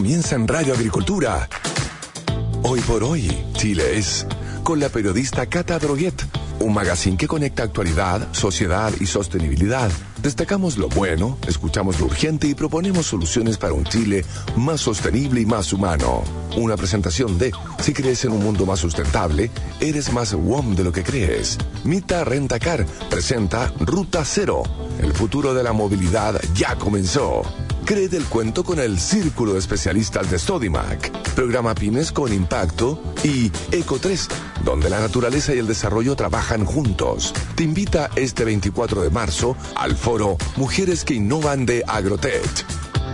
comienza en Radio Agricultura. Hoy por hoy, Chile es, con la periodista Cata Droguet, un magazine que conecta actualidad, sociedad y sostenibilidad. Destacamos lo bueno, escuchamos lo urgente y proponemos soluciones para un Chile más sostenible y más humano. Una presentación de, si crees en un mundo más sustentable, eres más WOM de lo que crees. Mita Rentacar presenta Ruta Cero. El futuro de la movilidad ya comenzó. Cree del cuento con el Círculo de Especialistas de Sodimac. Programa Pymes con Impacto y Eco3, donde la naturaleza y el desarrollo trabajan juntos. Te invita este 24 de marzo al foro Mujeres que Innovan de Agrotech.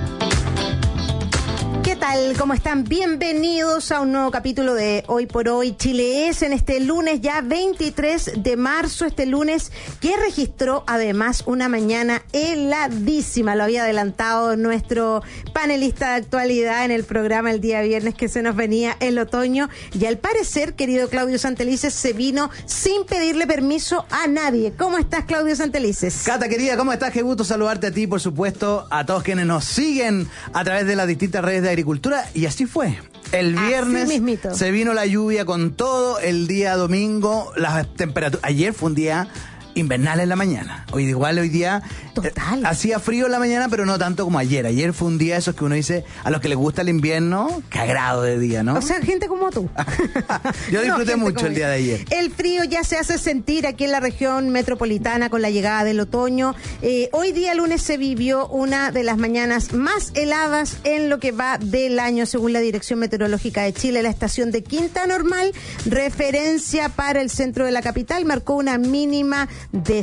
¿Qué tal? ¿Cómo están? Bienvenidos a un nuevo capítulo de Hoy por Hoy Chile es, en este lunes ya 23 de marzo, este lunes que registró además una mañana heladísima. Lo había adelantado nuestro panelista de actualidad en el programa el día viernes, que se nos venía el otoño, y al parecer, querido Claudio Santelices, se vino sin pedirle permiso a nadie. ¿Cómo estás, Claudio Santelices? Cata, querida, ¿cómo estás? Qué gusto saludarte a ti, por supuesto, a todos quienes nos siguen a través de las distintas redes de agricultura. Y así fue. El viernes se vino la lluvia con todo. El día domingo las temperaturas. Ayer fue un día invernal en la mañana. Hoy día total. Hacía frío en la mañana, pero no tanto como ayer. Ayer fue un día esos que uno dice, a los que les gusta el invierno, qué agrado de día, ¿no? O sea, gente como tú. Yo disfruté mucho el día de ayer. El frío ya se hace sentir aquí en la región metropolitana con la llegada del otoño. Hoy día lunes se vivió una de las mañanas más heladas en lo que va del año, según la Dirección Meteorológica de Chile. La estación de Quinta Normal, referencia para el centro de la capital, marcó una mínima de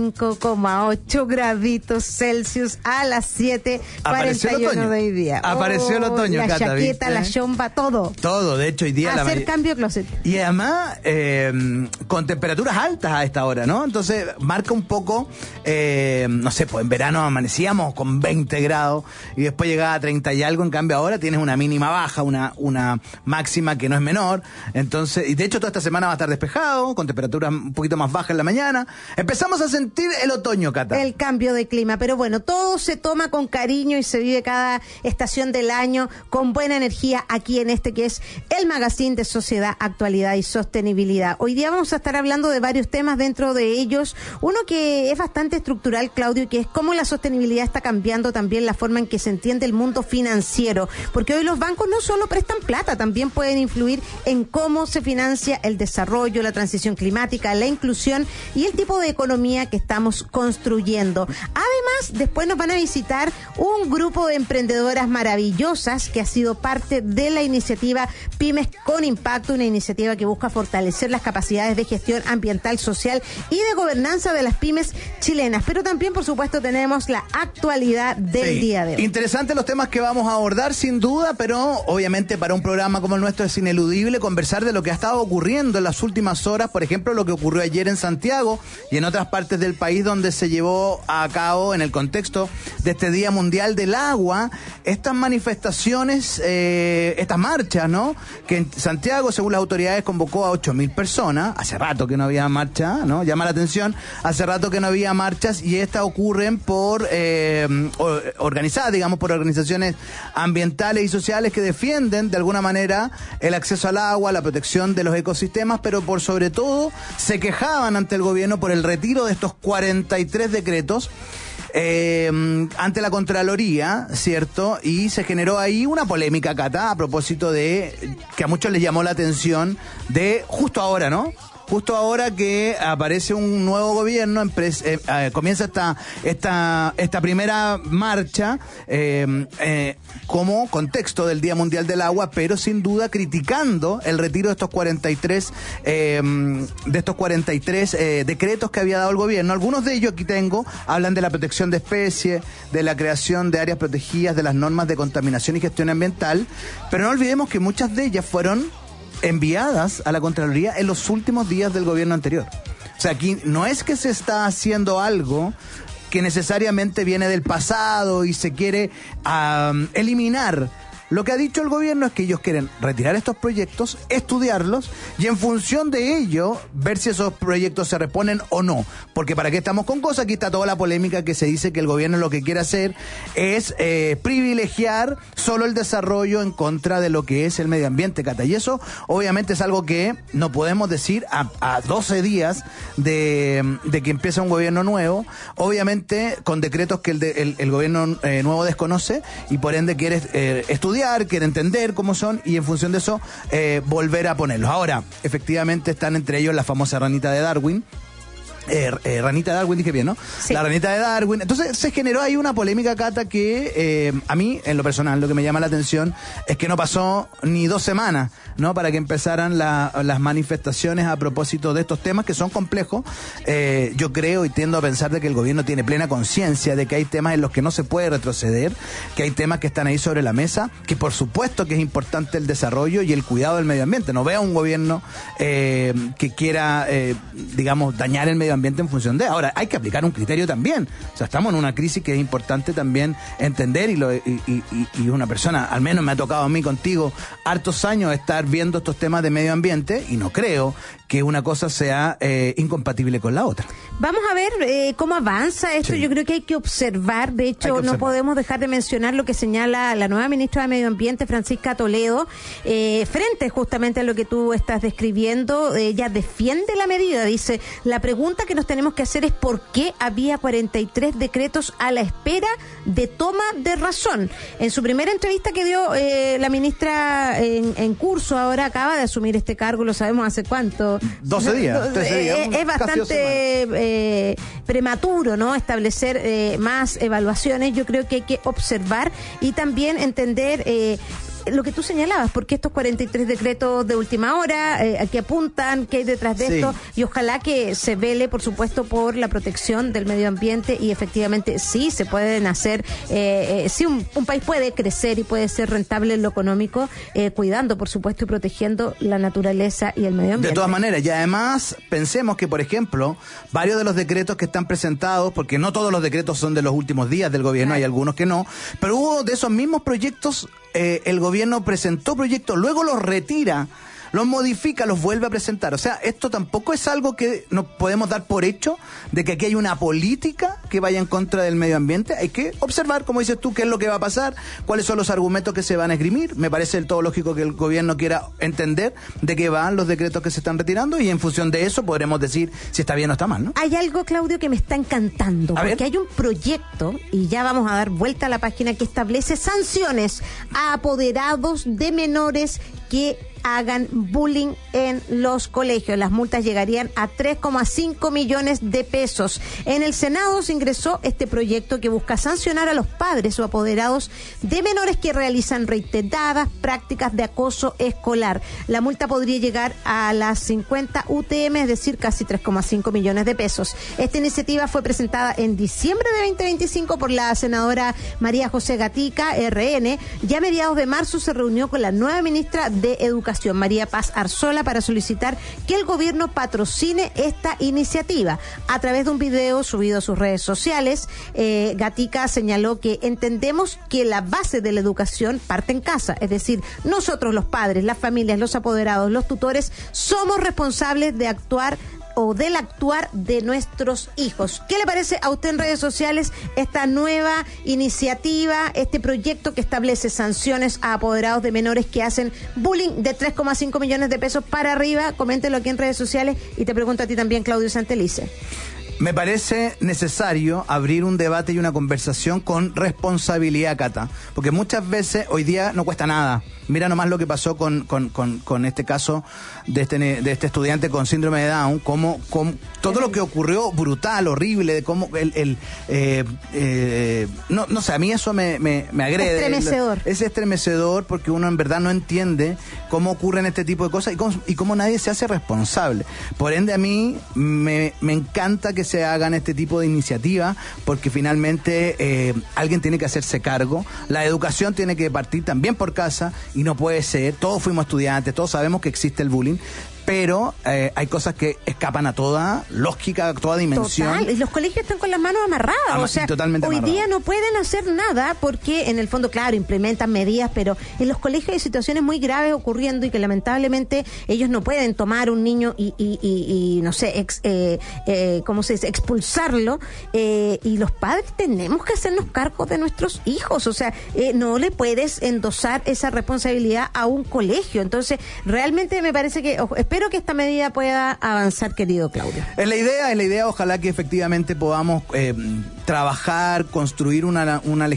5,8 graditos Celsius a las 7:41 de hoy día. Apareció el otoño, la Cata, chaqueta, ¿viste? La chompa, todo. Todo, de hecho, hoy día... Hacer cambio de closet. Y además, con temperaturas altas a esta hora, ¿no? Entonces, marca un poco, no sé, pues en verano amanecíamos con 20 grados y después llegaba a 30 y algo. En cambio, ahora tienes una mínima baja, una máxima que no es menor. Entonces, y de hecho, toda esta semana va a estar despejado, con temperaturas un poquito más bajas en la mañana. Empezamos a sentir el otoño, Cata. El cambio de clima, pero bueno, todo se toma con cariño y se vive cada estación del año con buena energía aquí en este que es el magazine de sociedad, actualidad y sostenibilidad. Hoy día vamos a estar hablando de varios temas, dentro de ellos uno que es bastante estructural, Claudio, que es cómo la sostenibilidad está cambiando también la forma en que se entiende el mundo financiero, porque hoy los bancos no solo prestan plata, también pueden influir en cómo se financia el desarrollo, la transición climática, la inclusión y el tipo de economía que estamos construyendo. Además, después nos van a visitar un grupo de emprendedoras maravillosas que ha sido parte de la iniciativa Pymes con Impacto, una iniciativa que busca fortalecer las capacidades de gestión ambiental, social y de gobernanza de las pymes chilenas. Pero también, por supuesto, tenemos la actualidad del día de hoy. Interesantes los temas que vamos a abordar, sin duda, pero obviamente para un programa como el nuestro es ineludible conversar de lo que ha estado ocurriendo en las últimas horas. Por ejemplo, lo que ocurrió ayer en Santiago y en otras partes del país, donde se llevó a cabo, en el contexto de este Día Mundial del Agua, estas manifestaciones, estas marchas, ¿no? Que en Santiago, según las autoridades, convocó a 8.000 personas. Hace rato que no había marcha, ¿no? Llama la atención. Hace rato que no había marchas, y estas ocurren por organizadas, digamos, por organizaciones ambientales y sociales que defienden de alguna manera el acceso al agua, la protección de los ecosistemas, pero por sobre todo se quejaban ante el gobierno por el retiro de estos 43 decretos ante la Contraloría, ¿cierto? Y se generó ahí una polémica, Cata, a propósito de que a muchos les llamó la atención de justo ahora, ¿no? Justo ahora que aparece un nuevo gobierno, comienza esta primera marcha como contexto del Día Mundial del Agua, pero sin duda criticando el retiro de estos 43 decretos que había dado el gobierno. Algunos de ellos, aquí tengo, hablan de la protección de especies, de la creación de áreas protegidas, de las normas de contaminación y gestión ambiental, pero no olvidemos que muchas de ellas fueron enviadas a la Contraloría en los últimos días del gobierno anterior. O sea, aquí no es que se está haciendo algo que necesariamente viene del pasado y se quiere eliminar Lo que ha dicho el gobierno es que ellos quieren retirar estos proyectos, estudiarlos y en función de ello ver si esos proyectos se reponen o no. Porque para qué estamos con cosas, aquí está toda la polémica que se dice que el gobierno lo que quiere hacer es privilegiar solo el desarrollo en contra de lo que es el medio ambiente, Cata. Y eso obviamente es algo que no podemos decir a 12 días de que empieza un gobierno nuevo, obviamente con decretos que el gobierno nuevo desconoce y por ende quiere estudiar, quiere entender cómo son y en función de eso volver a ponerlos. Ahora, efectivamente están entre ellos la famosa ranita de Darwin. Ranita de Darwin, dije bien, ¿no? Sí. La ranita de Darwin. Entonces se generó ahí una polémica, Cata, que a mí, en lo personal, lo que me llama la atención es que no pasó ni 2 semanas, ¿no? Para que empezaran las manifestaciones a propósito de estos temas que son complejos. Yo creo y tiendo a pensar de que el gobierno tiene plena conciencia de que hay temas en los que no se puede retroceder, que hay temas que están ahí sobre la mesa, que por supuesto que es importante el desarrollo y el cuidado del medio ambiente. No veo un gobierno que quiera, digamos, dañar el medio ambiente en función de. Ahora, hay que aplicar un criterio también. O sea, estamos en una crisis que es importante también entender y una persona, al menos me ha tocado a mí contigo, hartos años estar viendo estos temas de medio ambiente y no creo que una cosa sea incompatible con la otra. Vamos a ver cómo avanza esto. Sí. Yo creo que hay que observar. De hecho, no podemos dejar de mencionar lo que señala la nueva ministra de Medio Ambiente, Francisca Toledo, frente justamente a lo que tú estás describiendo. Ella defiende la medida. Dice, la pregunta que nos tenemos que hacer es por qué había 43 decretos a la espera de toma de razón. En su primera entrevista que dio la ministra en curso, ahora acaba de asumir este cargo, lo sabemos hace cuánto. 12 días. 13 días. Es bastante prematuro, ¿no? Establecer más evaluaciones. Yo creo que hay que observar y también entender lo que tú señalabas, porque estos 43 decretos de última hora, a qué apuntan, qué hay detrás de esto, y ojalá que se vele, por supuesto, por la protección del medio ambiente y efectivamente sí se pueden hacer, sí un país puede crecer y puede ser rentable en lo económico, cuidando, por supuesto, y protegiendo la naturaleza y el medio ambiente. De todas maneras, y además pensemos que, por ejemplo, varios de los decretos que están presentados, porque no todos los decretos son de los últimos días del gobierno, hay algunos que no, pero hubo de esos mismos proyectos, el gobierno presentó proyectos, luego los retira, los modifica, los vuelve a presentar. O sea, esto tampoco es algo que nos podemos dar por hecho de que aquí hay una política que vaya en contra del medio ambiente. Hay que observar, como dices tú, qué es lo que va a pasar, cuáles son los argumentos que se van a esgrimir. Me parece del todo lógico que el gobierno quiera entender de qué van los decretos que se están retirando y en función de eso podremos decir si está bien o está mal, ¿no? Hay algo, Claudio, que me está encantando, porque hay un proyecto, y ya vamos a dar vuelta a la página, que establece sanciones a apoderados de menores que hagan bullying en los colegios. Las multas llegarían a 3,5 millones de pesos. En el Senado se ingresó este proyecto que busca sancionar a los padres o apoderados de menores que realizan reiteradas prácticas de acoso escolar. La multa podría llegar a las 50 UTM, es decir, casi 3,5 millones de pesos. Esta iniciativa fue presentada en diciembre de 2025 por la senadora María José Gatica, RN. Ya a mediados de marzo se reunió con la nueva ministra de Educación, María Paz Arzola, para solicitar que el gobierno patrocine esta iniciativa. A través de un video subido a sus redes sociales, Gatica señaló que entendemos que la base de la educación parte en casa, es decir, nosotros los padres, las familias, los apoderados, los tutores, somos responsables de actuar o del actuar de nuestros hijos. ¿Qué le parece a usted en redes sociales esta nueva iniciativa, este proyecto que establece sanciones a apoderados de menores que hacen bullying de 3,5 millones de pesos para arriba? Coméntelo aquí en redes sociales y te pregunto a ti también, Claudio Santelice. Me parece necesario abrir un debate y una conversación con responsabilidad, Cata, porque muchas veces hoy día no cuesta nada. Mira nomás lo que pasó con este caso de este estudiante con síndrome de Down, como todo lo que ocurrió brutal, horrible, de cómo no sé, a mí eso me agrede. Estremecedor. Es estremecedor porque uno en verdad no entiende cómo ocurren este tipo de cosas y cómo nadie se hace responsable. Por ende, a mí me encanta que se hagan este tipo de iniciativas porque finalmente alguien tiene que hacerse cargo. La educación tiene que partir también por casa y no puede ser. Todos fuimos estudiantes, todos sabemos que existe el bullying. pero hay cosas que escapan a toda lógica, a toda dimensión. Total, y los colegios están con las manos amarradas, o sea, totalmente hoy amarradas. día no pueden hacer nada porque en el fondo, claro, implementan medidas, pero en los colegios hay situaciones muy graves ocurriendo y que lamentablemente ellos no pueden tomar un niño y no sé, ¿cómo se dice? Expulsarlo, y los padres tenemos que hacernos cargo de nuestros hijos, o sea, no le puedes endosar esa responsabilidad a un colegio. Entonces, realmente me parece que, espero que esta medida pueda avanzar, querido Claudio. Es la idea, ojalá que efectivamente podamos trabajar, construir una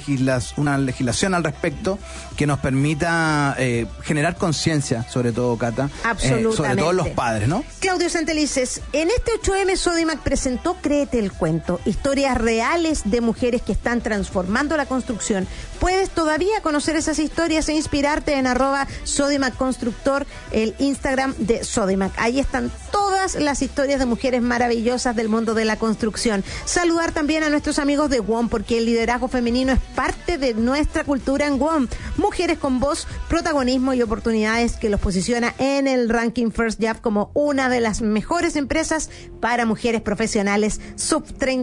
legislación al respecto que nos permita generar conciencia, sobre todo, Cata. Absolutamente. Sobre todo los padres, ¿no? Claudio Santelices, en este 8M Sodimac presentó Créete el Cuento, historias reales de mujeres que están transformando la construcción. Puedes todavía conocer esas historias e inspirarte en @Sodimac_constructor, el Instagram de Sodimac. Ahí están todas las historias de mujeres maravillosas del mundo de la construcción. Saludar también a nuestros amigos de WOM, porque el liderazgo femenino es parte de nuestra cultura en WOM. Mujeres con voz, protagonismo y oportunidades que los posiciona en el ranking First Job como una de las mejores empresas para mujeres profesionales sub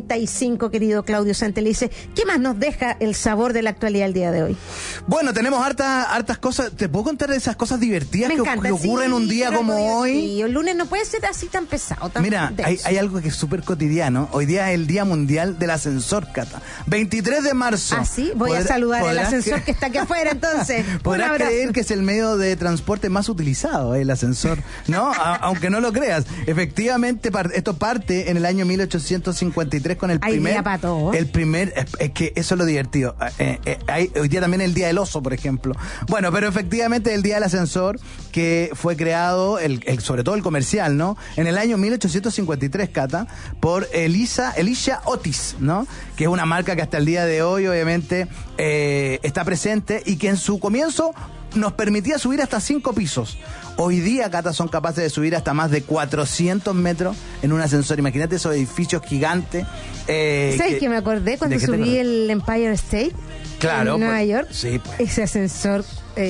35, querido Claudio Santelice. ¿Qué más nos deja el sabor de la actualidad el día de hoy? Bueno, tenemos hartas cosas. ¿Te puedo contar de esas cosas divertidas que ocurren un día como hoy? Sí, el lunes no puede ser así tan pesado. Mira, hay algo que es súper cotidiano. Hoy día es el Día Mundial del Ascensor, Cata. 23 de marzo. ¿Ah, sí? Voy a saludar al ascensor que está aquí afuera, entonces. Podrás creer que es el medio de transporte más utilizado, el ascensor, ¿no? Aunque no lo creas. Efectivamente, esto parte en el año 1853 con el primer... Es que eso es lo divertido. Hoy día también es el Día del Oso, por ejemplo. Bueno, pero efectivamente el Día del Ascensor, que fue creado, sobre todo el comercial, ¿no? En el año 1853, Cata, por Elisha Otis, ¿no? Que es una marca que hasta el día de hoy, obviamente, está presente y que en su comienzo nos permitía subir hasta 5 pisos. Hoy día, Cata, son capaces de subir hasta más de 400 metros en un ascensor. Imagínate esos edificios gigantes. ¿Sabes qué me acordé cuando subí el Empire State? Claro, en Nueva York. Sí, pues. Ese ascensor...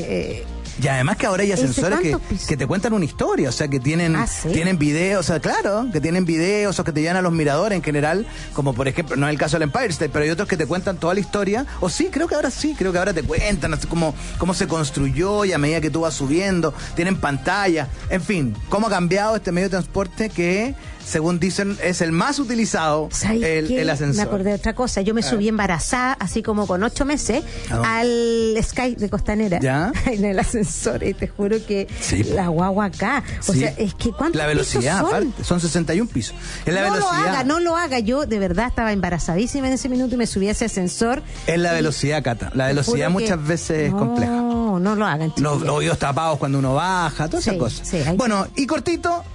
y además que ahora hay ascensores que te cuentan una historia, o sea, que tienen videos, o sea, claro, que tienen videos o que te llevan a los miradores en general, como por ejemplo, no es el caso del Empire State, pero hay otros que te cuentan toda la historia, o creo que ahora te cuentan así cómo se construyó y a medida que tú vas subiendo, tienen pantalla, en fin, cómo ha cambiado este medio de transporte que, según dicen, es el más utilizado, el ascensor. Me acordé de otra cosa, yo me subí embarazada, así como con 8 meses, al Sky de Costanera, en el ascensor, y te juro que la guagua acá, o sea, es que ¿cuántos la velocidad, pisos son? Aparte, son 61 pisos. Es la velocidad. No lo haga, yo de verdad estaba embarazadísima en ese minuto y me subí a ese ascensor. Es la velocidad, Cata, la velocidad muchas veces es compleja. No lo hagan, chicos. Los oídos tapados cuando uno baja, todas esas cosas. Bueno, y cortito,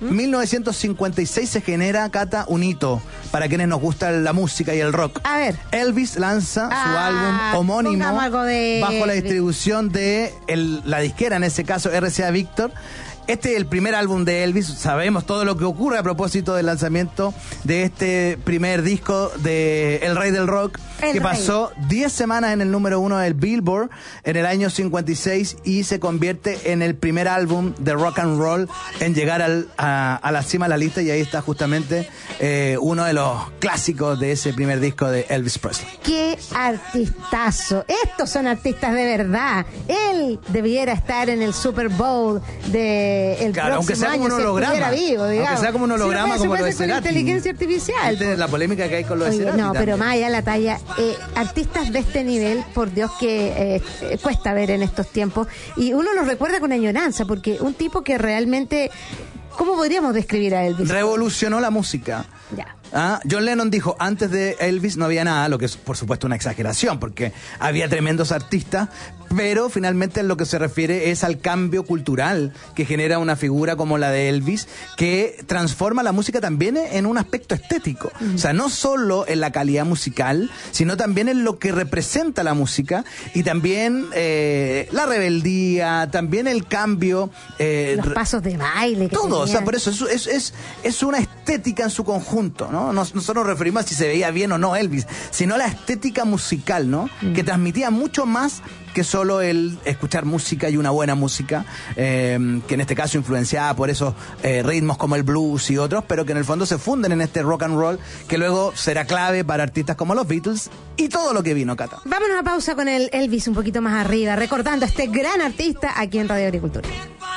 1956 se genera, Cata, un hito para quienes nos gusta la música y el rock. A ver. Elvis lanza su álbum homónimo bajo la distribución de la disquera, en ese caso RCA Victor. Este es el primer álbum de Elvis. Sabemos todo lo que ocurre a propósito del lanzamiento de este primer disco de El Rey del Rock, que pasó 10 semanas en el número 1 del Billboard en el año 56 y se convierte en el primer álbum de rock and roll en llegar a la cima de la lista, y ahí está justamente uno de los clásicos de ese primer disco de Elvis Presley. ¡Qué artistazo! Estos son artistas de verdad. Él debiera estar en el Super Bowl de claro, aunque sea como un holograma, vivo, aunque sea como un holograma, como lo de con inteligencia artificial. La polémica que hay con lo de Cerati. No, pero más allá de la talla, artistas de este nivel, por Dios que cuesta ver en estos tiempos, y uno los recuerda con añoranza, porque un tipo que realmente, ¿cómo podríamos describir a Elvis? Revolucionó la música. Ya. John Lennon dijo, antes de Elvis no había nada, lo que es por supuesto una exageración, porque había tremendos artistas, pero finalmente en lo que se refiere es al cambio cultural que genera una figura como la de Elvis, que transforma la música también en un aspecto estético. O sea, no solo en la calidad musical, sino también en lo que representa la música, y también la rebeldía, también el cambio. Los pasos de baile. Todo, o sea, por eso es una estética estética en su conjunto, ¿no? Nosotros nos referimos a si se veía bien o no Elvis, sino la estética musical, ¿no? Que transmitía mucho más que solo el escuchar música y una buena música, que en este caso influenciada por esos ritmos como el blues y otros, pero que en el fondo se funden en este rock and roll, que luego será clave para artistas como los Beatles y todo lo que vino, Cata. Vámonos a pausa con el Elvis un poquito más arriba, recordando a este gran artista aquí en Radio Agricultura.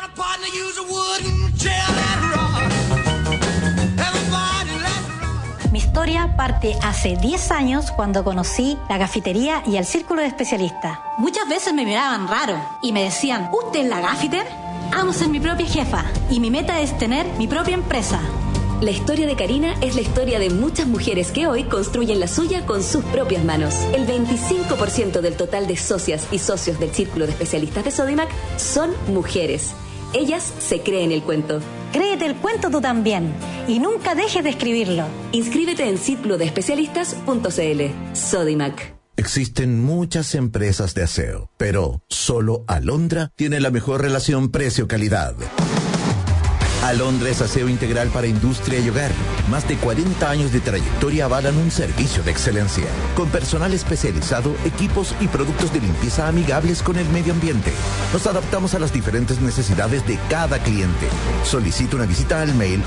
Mi historia parte hace 10 años cuando conocí la cafetería y el círculo de especialistas. Muchas veces me miraban raro y me decían, ¿usted es la gaffiter? Amo ser mi propia jefa y mi meta es tener mi propia empresa. La historia de Karina es la historia de muchas mujeres que hoy construyen la suya con sus propias manos. El 25% del total de socias y socios del Círculo de Especialistas de Sodimac son mujeres. Ellas se creen el cuento. Créete el cuento tú también y nunca dejes de escribirlo. Inscríbete en círculodespecialistas.cl. Sodimac. Existen muchas empresas de aseo, pero solo Alondra tiene la mejor relación precio-calidad. Alondra es aseo integral para industria y hogar. Más de 40 años de trayectoria avalan un servicio de excelencia. Con personal especializado, equipos y productos de limpieza amigables con el medio ambiente. Nos adaptamos a las diferentes necesidades de cada cliente. Solicita una visita al mail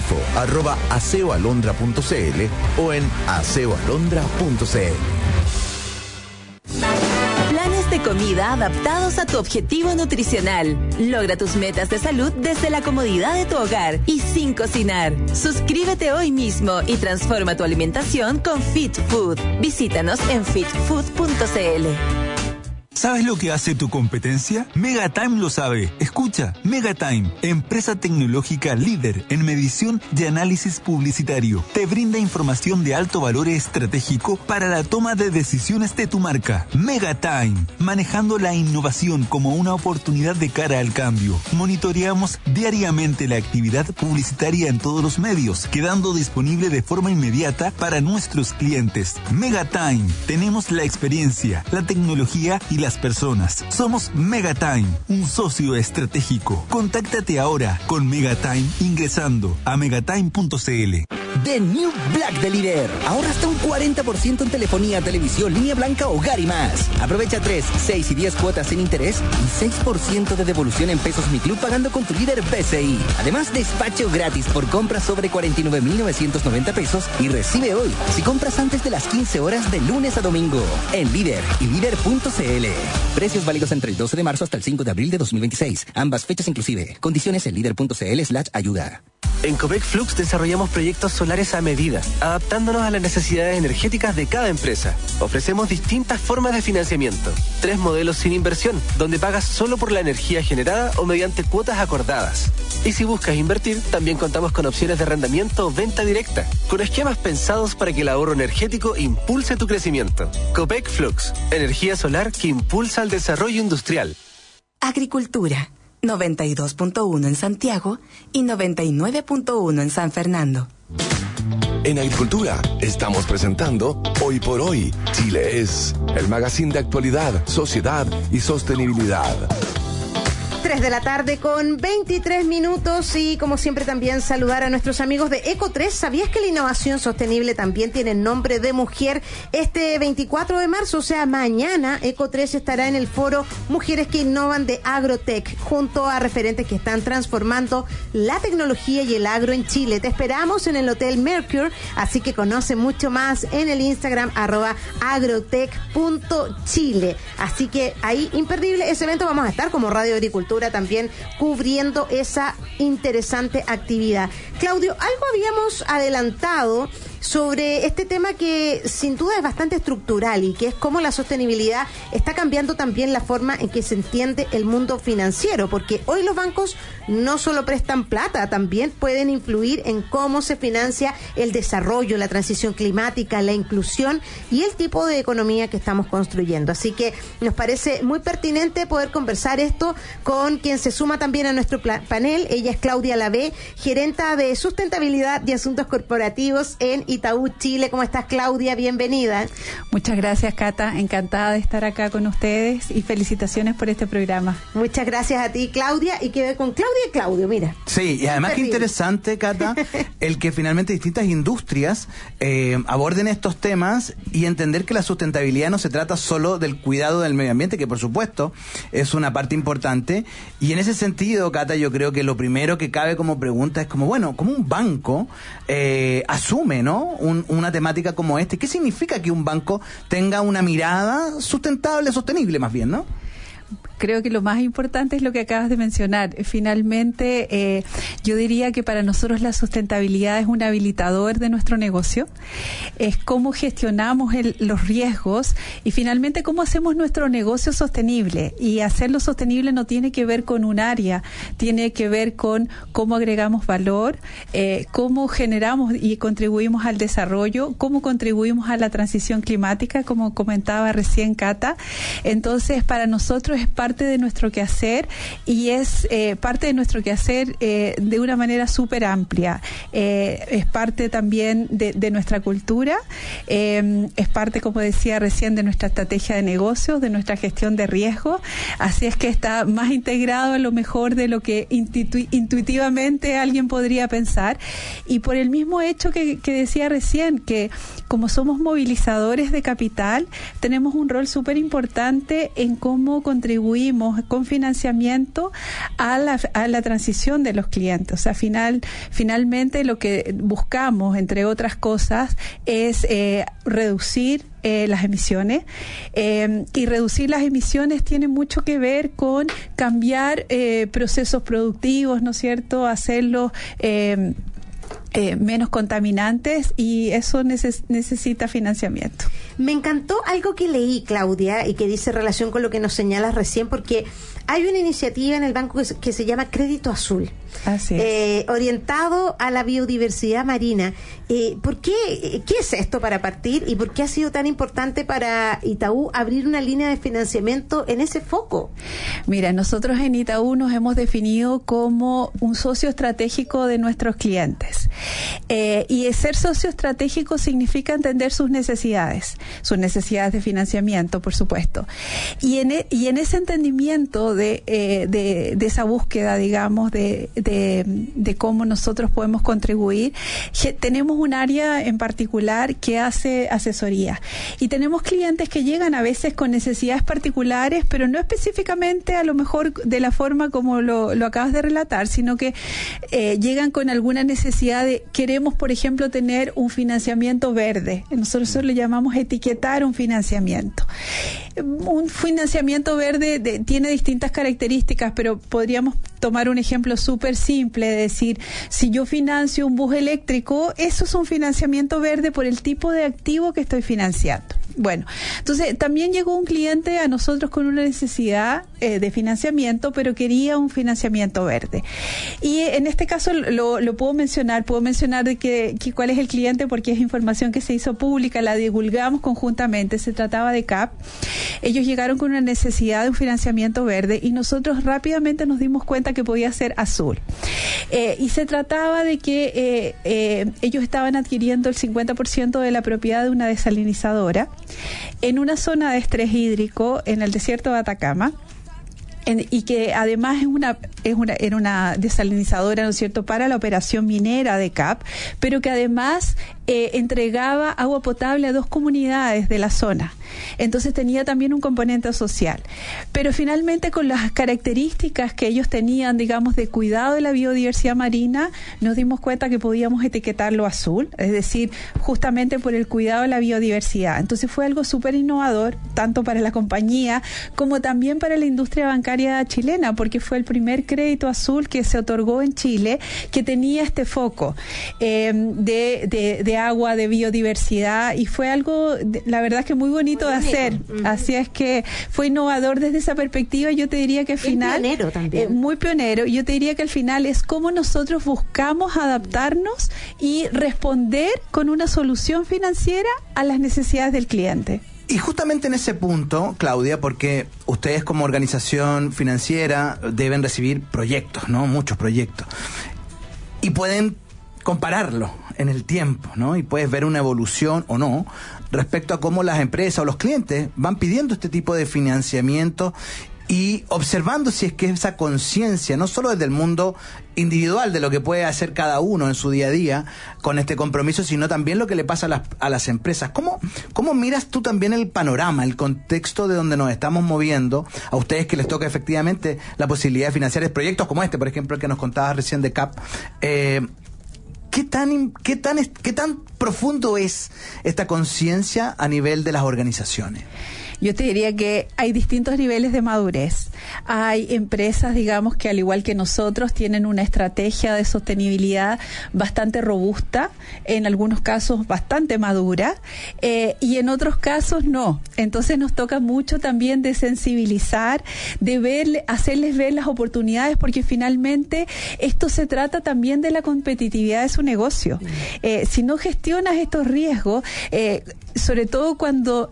info@aseoalondra.cl o en aseoalondra.cl. Planes de comida adaptados a tu objetivo nutricional. Logra tus metas de salud desde la comodidad de tu hogar y sin cocinar. Suscríbete hoy mismo y transforma tu alimentación con Fit Food. Visítanos en fitfood.cl. ¿Sabes lo que hace tu competencia? Megatime lo sabe. Escucha, Megatime, empresa tecnológica líder en medición y análisis publicitario. Te brinda información de alto valor estratégico para la toma de decisiones de tu marca. Megatime, manejando la innovación como una oportunidad de cara al cambio. Monitoreamos diariamente la actividad publicitaria en todos los medios, quedando disponible de forma inmediata para nuestros clientes. Megatime, tenemos la experiencia, la tecnología y las personas. Somos Megatime, un socio estratégico. Contáctate ahora con Megatime ingresando a megatime.cl. The New Black de Líder. Ahorra hasta un 40% en telefonía, televisión, línea blanca, hogar y más. Aprovecha 3, 6 y 10 cuotas sin interés y 6% de devolución en pesos Mi Club pagando con tu Líder BCI. Además, despacho gratis por compras sobre 49,990 pesos y recibe hoy si compras antes de las 15 horas de lunes a domingo. En Líder y Líder.cl. Precios válidos entre el 12 de marzo hasta el 5 de abril de 2026. Ambas fechas inclusive. Condiciones en Líder.cl/ayuda. En Copec Flux desarrollamos proyectos solares a medida, adaptándonos a las necesidades energéticas de cada empresa. Ofrecemos distintas formas de financiamiento. 3 modelos sin inversión, donde pagas solo por la energía generada o mediante cuotas acordadas. Y si buscas invertir, también contamos con opciones de arrendamiento o venta directa, con esquemas pensados para que el ahorro energético impulse tu crecimiento. Copec Flux, energía solar que impulsa el desarrollo industrial. Agricultura. 92.1 en Santiago y 99.1 en San Fernando. En Agricultura estamos presentando Hoy por Hoy, Chile es, el magazine de actualidad, sociedad y sostenibilidad. 3 de la tarde con 23 minutos y como siempre también saludar a nuestros amigos de Eco3. ¿Sabías que la innovación sostenible también tiene nombre de mujer? Este 24 de marzo, o sea mañana, Eco3 estará en el foro Mujeres que Innovan de Agrotech, junto a referentes que están transformando la tecnología y el agro en Chile. Te esperamos en el Hotel Mercure, así que conoce mucho más en el Instagram @agrotech.chile. Así que ahí, imperdible ese evento, vamos a estar como Radio Agricultura también cubriendo esa interesante actividad. Claudio, algo habíamos adelantado sobre este tema que sin duda es bastante estructural y que es cómo la sostenibilidad está cambiando también la forma en que se entiende el mundo financiero, porque hoy los bancos no solo prestan plata, también pueden influir en cómo se financia el desarrollo, la transición climática, la inclusión y el tipo de economía que estamos construyendo. Así que nos parece muy pertinente poder conversar esto con quien se suma también a nuestro panel. Ella es Claudia Lavé, gerenta de sustentabilidad y asuntos corporativos en Itaú Chile. ¿Cómo estás, Claudia? Bienvenida. Muchas gracias, Cata. Encantada de estar acá con ustedes y felicitaciones por este programa. Muchas gracias a ti, Claudia. Y quedé con Claudia y Claudio, mira. Sí, y además qué interesante, Cata, el que finalmente distintas industrias aborden estos temas y entender que la sustentabilidad no se trata solo del cuidado del medio ambiente, que por supuesto es una parte importante. Y en ese sentido, Cata, yo creo que lo primero que cabe como pregunta es como, bueno, ¿cómo un banco asume, ¿no? Una temática como esta? ¿Qué significa que un banco tenga una mirada sustentable, sostenible más bien, ¿no? Creo que lo más importante es lo que acabas de mencionar. Finalmente, yo diría que para nosotros la sustentabilidad es un habilitador de nuestro negocio. Es cómo gestionamos los riesgos y finalmente cómo hacemos nuestro negocio sostenible. Y hacerlo sostenible no tiene que ver con un área, tiene que ver con cómo agregamos valor, cómo generamos y contribuimos al desarrollo, cómo contribuimos a la transición climática, como comentaba recién Cata. Entonces, para nosotros es parte de nuestro quehacer y es parte de nuestro quehacer de una manera súper amplia. Es parte también de nuestra cultura, es parte, como decía recién, de nuestra estrategia de negocios, de nuestra gestión de riesgo, así es que está más integrado a lo mejor de lo que intuitivamente alguien podría pensar, y por el mismo hecho que decía recién, que como somos movilizadores de capital, tenemos un rol súper importante en cómo contribuimos con financiamiento a la transición de los clientes. O sea, finalmente lo que buscamos, entre otras cosas, es reducir las emisiones, y reducir las emisiones tiene mucho que ver con cambiar procesos productivos, ¿no es cierto?, hacerlos menos contaminantes, y eso necesita financiamiento. Me encantó algo que leí, Claudia, y que dice relación con lo que nos señalas recién, porque hay una iniciativa en el banco que se llama Crédito Azul. Así es. Orientado a la biodiversidad marina. ¿Por qué? ¿Qué es esto para partir? ¿Y por qué ha sido tan importante para Itaú abrir una línea de financiamiento en ese foco? Mira, nosotros en Itaú nos hemos definido como un socio estratégico de nuestros clientes. Y ser socio estratégico significa entender sus necesidades de financiamiento, por supuesto. Y en ese entendimiento de esa búsqueda, digamos, de cómo nosotros podemos contribuir, tenemos un área en particular que hace asesoría. Y tenemos clientes que llegan a veces con necesidades particulares, pero no específicamente a lo mejor de la forma como lo acabas de relatar, sino que llegan con alguna necesidad de, queremos, por ejemplo, tener un financiamiento verde. Nosotros eso le llamamos etiquetar un financiamiento. Un financiamiento verde tiene distintas características, pero podríamos tomar un ejemplo súper simple, de decir, si yo financio un bus eléctrico, eso es un financiamiento verde por el tipo de activo que estoy financiando. Bueno, entonces también llegó un cliente a nosotros con una necesidad de financiamiento, pero quería un financiamiento verde. Y en este caso lo puedo mencionar de que cuál es el cliente, porque es información que se hizo pública, la divulgamos conjuntamente. Se trataba de CAP. Ellos llegaron con una necesidad de un financiamiento verde y nosotros rápidamente nos dimos cuenta que podía ser azul. Y se trataba de que ellos estaban adquiriendo el 50% de la propiedad de una desalinizadora en una zona de estrés hídrico en el desierto de Atacama, y que además era una desalinizadora, ¿no es cierto?, para la operación minera de CAP, pero que además entregaba agua potable a 2 comunidades de la zona. Entonces tenía también un componente social. Pero finalmente, con las características que ellos tenían, digamos, de cuidado de la biodiversidad marina, nos dimos cuenta que podíamos etiquetarlo azul, es decir, justamente por el cuidado de la biodiversidad. Entonces fue algo súper innovador, tanto para la compañía como también para la industria bancaria chilena, porque fue el primer crédito azul que se otorgó en Chile que tenía este foco de agua, de biodiversidad, y fue algo, la verdad es que muy bonito de hacer. Así es que fue innovador desde esa perspectiva. Yo te diría que al final, pionero también. Muy pionero. Yo te diría que al final es cómo nosotros buscamos adaptarnos y responder con una solución financiera a las necesidades del cliente. Y justamente en ese punto, Claudia, porque ustedes como organización financiera deben recibir proyectos, ¿no? Muchos proyectos. Y pueden compararlo. en el tiempo, ¿no? Y puedes ver una evolución o no respecto a cómo las empresas o los clientes van pidiendo este tipo de financiamiento y observando si es que esa conciencia, no solo desde el mundo individual de lo que puede hacer cada uno en su día a día con este compromiso, sino también lo que le pasa a las empresas. ¿Cómo miras tú también el panorama, el contexto de donde nos estamos moviendo, a ustedes que les toca efectivamente la posibilidad de financiar proyectos como este, por ejemplo, el que nos contabas recién de CAP? ¿Qué tan profundo es esta conciencia a nivel de las organizaciones? Yo te diría que hay distintos niveles de madurez. Hay empresas, digamos, que al igual que nosotros tienen una estrategia de sostenibilidad bastante robusta, en algunos casos bastante madura, y en otros casos no. Entonces nos toca mucho también de sensibilizar, de hacerles ver las oportunidades, porque finalmente esto se trata también de la competitividad de su negocio. Si no gestionas estos riesgos, sobre todo cuando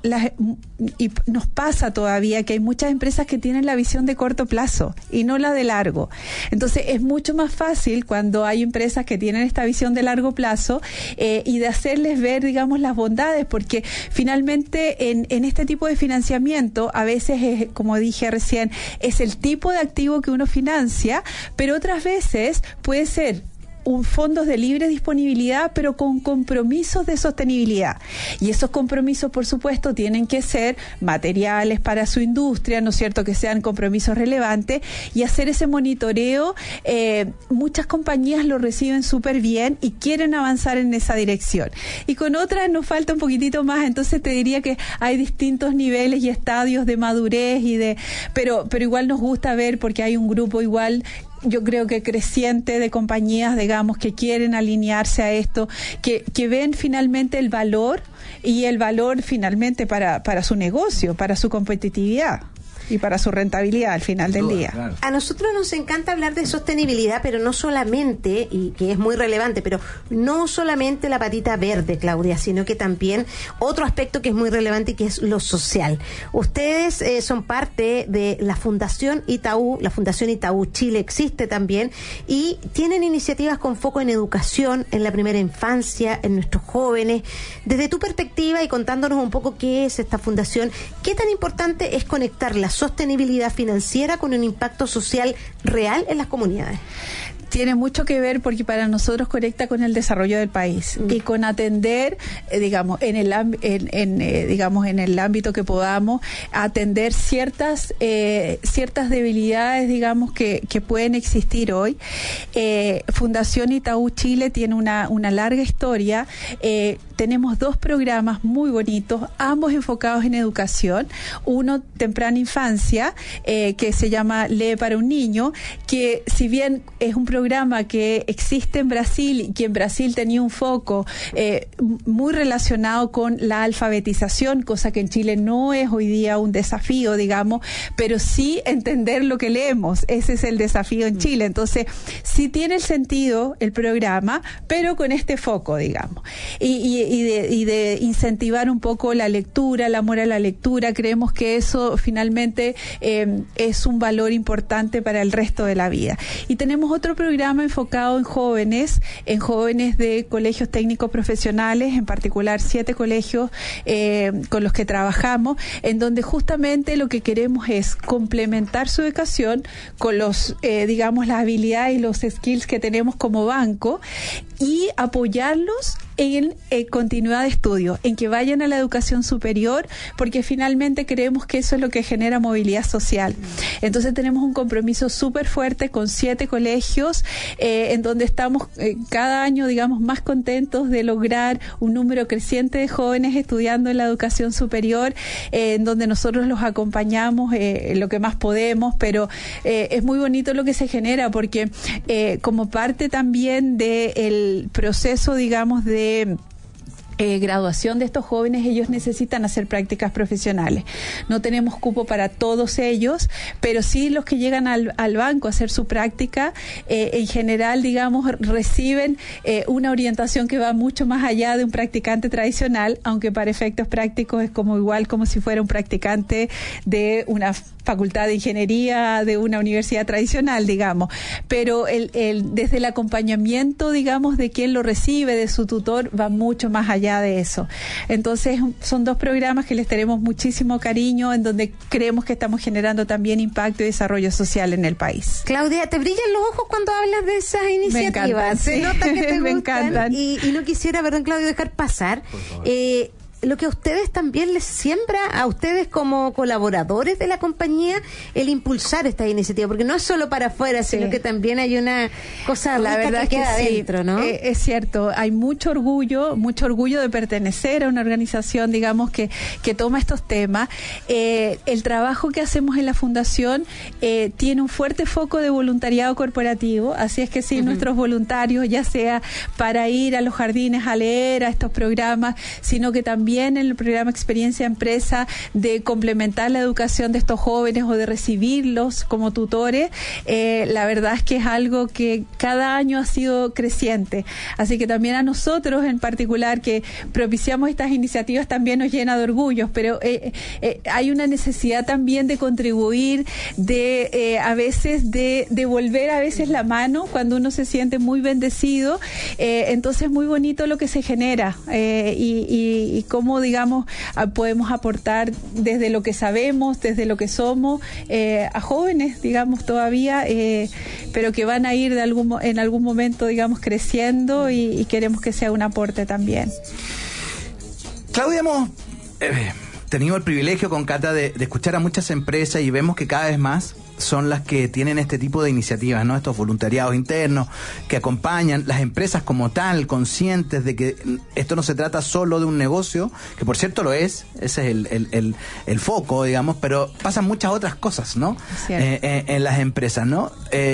y nos pasa todavía que hay muchas empresas que tienen la visión de corto plazo y no la de largo. Entonces es mucho más fácil cuando hay empresas que tienen esta visión de largo plazo y de hacerles ver, digamos, las bondades, porque finalmente en este tipo de financiamiento a veces, como dije recién, es el tipo de activo que uno financia, pero otras veces puede ser fondos de libre disponibilidad, pero con compromisos de sostenibilidad. Y esos compromisos, por supuesto, tienen que ser materiales para su industria, ¿no es cierto?, que sean compromisos relevantes, y hacer ese monitoreo. Muchas compañías lo reciben súper bien y quieren avanzar en esa dirección. Y con otras nos falta un poquitito más, entonces te diría que hay distintos niveles y estadios de madurez pero igual nos gusta ver, porque hay un grupo igual, yo creo que creciente, de compañías, digamos, que quieren alinearse a esto, que ven finalmente el valor, y el valor finalmente para su negocio, para su competitividad y para su rentabilidad al final del día. Claro. A nosotros nos encanta hablar de sostenibilidad, pero no solamente, y que es muy relevante, pero no solamente la patita verde, Claudia, sino que también otro aspecto que es muy relevante, y que es lo social. Ustedes son parte de la Fundación Itaú. La Fundación Itaú Chile existe también, y tienen iniciativas con foco en educación, en la primera infancia, en nuestros jóvenes. Desde tu perspectiva, y contándonos un poco qué es esta fundación, ¿qué tan importante es conectar la sostenibilidad financiera con un impacto social real en las comunidades? Tiene mucho que ver, porque para nosotros conecta con el desarrollo del país y con atender, digamos, en el ámbito que podamos, atender ciertas debilidades, digamos, que pueden existir hoy. Fundación Itaú Chile tiene una larga historia. Tenemos 2 programas muy bonitos, ambos enfocados en educación. Uno, temprana infancia, que se llama Lee para un niño, que si bien es un programa que existe en Brasil, y que en Brasil tenía un foco muy relacionado con la alfabetización, cosa que en Chile no es hoy día un desafío, digamos, pero sí entender lo que leemos. Ese es el desafío en Chile. Entonces, sí tiene el sentido el programa, pero con este foco, digamos. Y de incentivar un poco la lectura, el amor a la lectura. Creemos que eso finalmente es un valor importante para el resto de la vida. Y tenemos otro programa enfocado en jóvenes de colegios técnicos profesionales, en particular 7 colegios con los que trabajamos, en donde justamente lo que queremos es complementar su educación con las habilidades y los skills que tenemos como banco, y apoyarlos en continuidad de estudio, en que vayan a la educación superior, porque finalmente creemos que eso es lo que genera movilidad social. Entonces tenemos un compromiso súper fuerte con 7 colegios, en donde estamos cada año, digamos, más contentos de lograr un número creciente de jóvenes estudiando en la educación superior, en donde nosotros los acompañamos lo que más podemos, pero es muy bonito lo que se genera, porque como parte también del proceso, digamos, de graduación de estos jóvenes, ellos necesitan hacer prácticas profesionales. No tenemos cupo para todos ellos, pero sí los que llegan al banco a hacer su práctica, en general, digamos, reciben una orientación que va mucho más allá de un practicante tradicional, aunque para efectos prácticos es como si fuera un practicante de una facultad de ingeniería de una universidad tradicional, digamos, pero desde el acompañamiento, digamos, de quien lo recibe, de su tutor, va mucho más allá de eso. Entonces, son 2 programas que les tenemos muchísimo cariño, en donde creemos que estamos generando también impacto y desarrollo social en el país. Claudia, ¿te brillan los ojos cuando hablas de esas iniciativas? Me encantan, Se nota que te me gustan. encantan. Y no quisiera, perdón, Claudio, dejar pasar lo que a ustedes también les siembra, a ustedes como colaboradores de la compañía, el impulsar esta iniciativa, porque no es solo para afuera, sino que también hay una cosa la verdad que queda sí, adentro, ¿no? Es cierto, hay mucho orgullo de pertenecer a una organización, digamos, que toma estos temas. El trabajo que hacemos en la Fundación tiene un fuerte foco de voluntariado corporativo, así es que sí, nuestros voluntarios, ya sea para ir a los jardines a leer a estos programas, sino que también en el programa Experiencia Empresa, de complementar la educación de estos jóvenes o de recibirlos como tutores, la verdad es que es algo que cada año ha sido creciente. Así que también a nosotros en particular, que propiciamos estas iniciativas, también nos llena de orgullos, pero hay una necesidad también de contribuir, a veces de devolver a veces la mano cuando uno se siente muy bendecido. Entonces, muy bonito lo que se genera y cómo, digamos, podemos aportar desde lo que sabemos, desde lo que somos, a jóvenes, digamos, todavía, pero que van a ir en algún momento, digamos, creciendo, y queremos que sea un aporte también. Claudia, hemos tenido el privilegio con Cata de escuchar a muchas empresas, y vemos que cada vez más son las que tienen este tipo de iniciativas, ¿no? Estos voluntariados internos que acompañan las empresas como tal, conscientes de que esto no se trata solo de un negocio, que por cierto lo es, ese es el foco, digamos, pero pasan muchas otras cosas, ¿no? En las empresas, ¿no?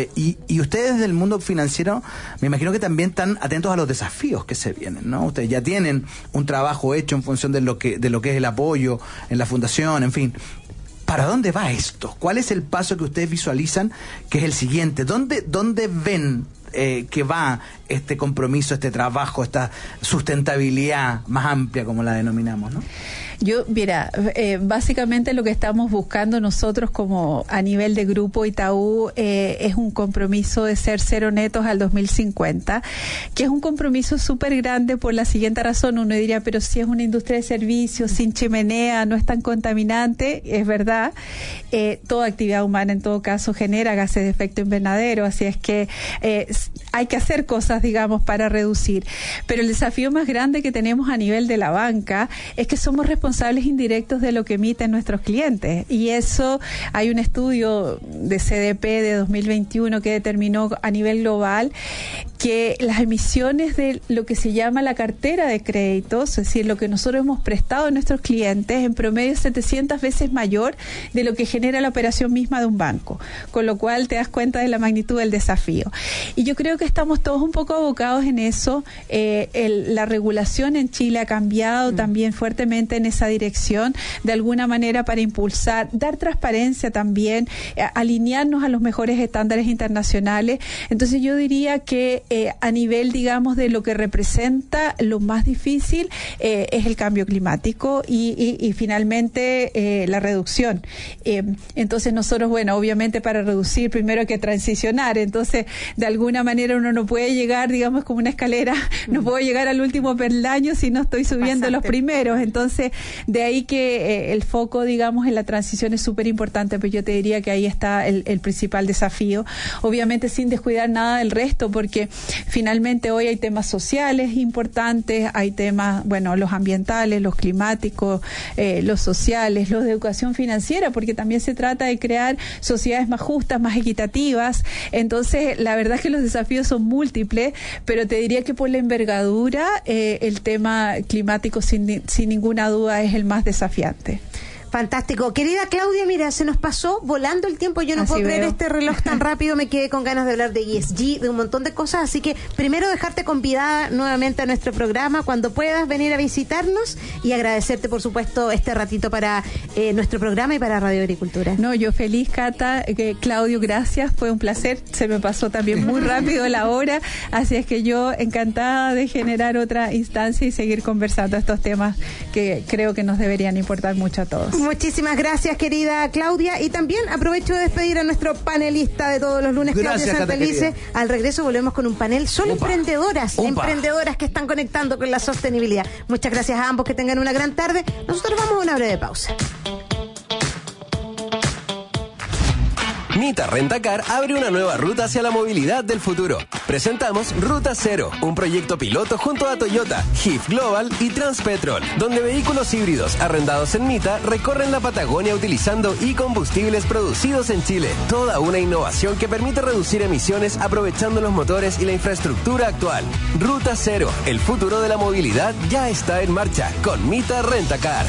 Y ustedes del mundo financiero, me imagino que también están atentos a los desafíos que se vienen, ¿no? Ustedes ya tienen un trabajo hecho en función de lo que es el apoyo en la fundación, en fin. ¿Para dónde va esto? ¿Cuál es el paso que ustedes visualizan que es el siguiente? ¿Dónde ven que va este compromiso, este trabajo, esta sustentabilidad más amplia, como la denominamos, ¿no? Mira, básicamente lo que estamos buscando nosotros como a nivel de Grupo Itaú es un compromiso de ser cero netos al 2050, que es un compromiso súper grande por la siguiente razón. Uno diría, pero si es una industria de servicios, sin chimenea, no es tan contaminante. Es verdad, toda actividad humana en todo caso genera gases de efecto invernadero, así es que hay que hacer cosas, digamos, para reducir. Pero el desafío más grande que tenemos a nivel de la banca es que somos responsables indirectos de lo que emiten nuestros clientes, y eso hay un estudio de CDP de 2021 que determinó a nivel global que las emisiones de lo que se llama la cartera de créditos, es decir, lo que nosotros hemos prestado a nuestros clientes, en promedio es 700 veces mayor de lo que genera la operación misma de un banco, con lo cual te das cuenta de la magnitud del desafío. Y yo creo que estamos todos un poco abocados en eso. La regulación en Chile ha cambiado también fuertemente en esa dirección, de alguna manera para impulsar, dar transparencia también, alinearnos a los mejores estándares internacionales. Entonces yo diría que a nivel, digamos, de lo que representa, lo más difícil es el cambio climático y finalmente la reducción. Entonces nosotros, bueno, obviamente para reducir primero hay que transicionar. Entonces, de alguna manera uno no puede llegar, digamos, como una escalera, no puedo llegar al último peldaño si no estoy subiendo los primeros. Entonces, de ahí que el foco, digamos, en la transición es súper importante, pero yo te diría que ahí está el principal desafío. Obviamente sin descuidar nada del resto, porque finalmente hoy hay temas sociales importantes, hay temas, bueno, los ambientales, los climáticos, los sociales, los de educación financiera, porque también se trata de crear sociedades más justas, más equitativas. Entonces, la verdad es que los desafíos son múltiples, pero te diría que por la envergadura, el tema climático sin ninguna duda es el más desafiante. Fantástico. Querida Claudia, mira, se nos pasó volando el tiempo. Yo no puedo creer este reloj tan rápido. Me quedé con ganas de hablar de ESG, de un montón de cosas. Así que primero dejarte convidada nuevamente a nuestro programa cuando puedas venir a visitarnos, y agradecerte, por supuesto, este ratito para nuestro programa y para Radio Agricultura. No, yo feliz, Cata. Claudio, gracias. Fue un placer. Se me pasó también muy rápido la hora. Así es que yo encantada de generar otra instancia y seguir conversando estos temas que creo que nos deberían importar mucho a todos. Muchísimas gracias, querida Claudia. Y también aprovecho de despedir a nuestro panelista de todos los lunes, Gracias, Claudia Santelice. Al regreso volvemos con un panel solo emprendedoras que están conectando con la sostenibilidad. Muchas gracias a ambos, que tengan una gran tarde. Nosotros vamos a una breve pausa. Mita Rentacar abre una nueva ruta hacia la movilidad del futuro. Presentamos Ruta Cero, un proyecto piloto junto a Toyota, HIF Global y Transpetrol, donde vehículos híbridos arrendados en Mita recorren la Patagonia utilizando e-combustibles producidos en Chile. Toda una innovación que permite reducir emisiones aprovechando los motores y la infraestructura actual. Ruta Cero, el futuro de la movilidad ya está en marcha con Mita Rentacar.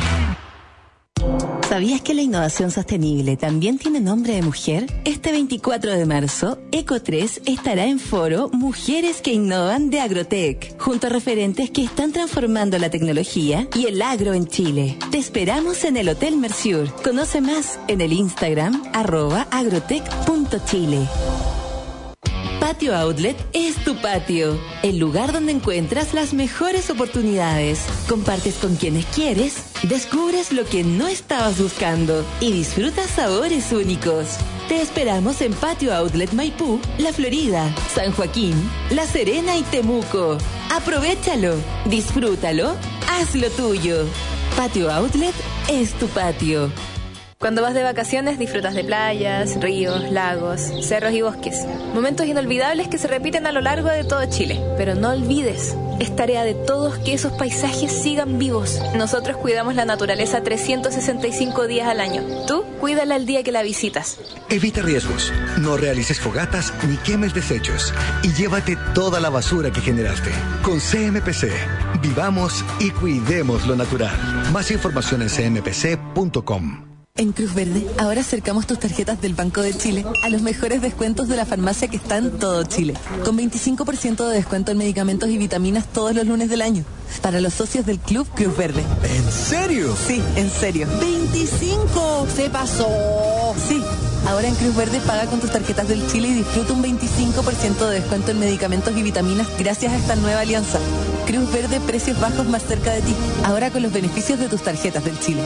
¿Sabías que la innovación sostenible también tiene nombre de mujer? Este 24 de marzo, Eco3 estará en foro Mujeres que Innovan de Agrotech, junto a referentes que están transformando la tecnología y el agro en Chile. Te esperamos en el Hotel Mercure. Conoce más en el Instagram @agrotech.chile. Patio Outlet es tu patio, el lugar donde encuentras las mejores oportunidades. Compartes con quienes quieres, descubres lo que no estabas buscando y disfrutas sabores únicos. Te esperamos en Patio Outlet Maipú, La Florida, San Joaquín, La Serena y Temuco. Aprovéchalo, disfrútalo, hazlo tuyo. Patio Outlet es tu patio. Cuando vas de vacaciones disfrutas de playas, ríos, lagos, cerros y bosques. Momentos inolvidables que se repiten a lo largo de todo Chile. Pero no olvides, es tarea de todos que esos paisajes sigan vivos. Nosotros cuidamos la naturaleza 365 días al año. Tú, cuídala el día que la visitas. Evita riesgos, no realices fogatas ni quemes desechos y llévate toda la basura que generaste. Con CMPC, vivamos y cuidemos lo natural. Más información en cmpc.com. En Cruz Verde, ahora acercamos tus tarjetas del Banco de Chile a los mejores descuentos de la farmacia que está en todo Chile. Con 25% de descuento en medicamentos y vitaminas todos los lunes del año. Para los socios del Club Cruz Verde. ¿En serio? Sí, en serio. ¡25! ¡Se pasó! Sí. Ahora en Cruz Verde paga con tus tarjetas del Chile y disfruta un 25% de descuento en medicamentos y vitaminas gracias a esta nueva alianza. Cruz Verde, precios bajos más cerca de ti. Ahora con los beneficios de tus tarjetas del Chile.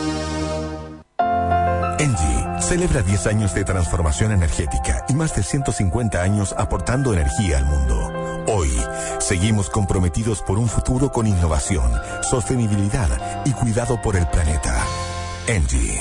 Engie celebra 10 años de transformación energética y más de 150 años aportando energía al mundo. Hoy, seguimos comprometidos por un futuro con innovación, sostenibilidad y cuidado por el planeta. Engie.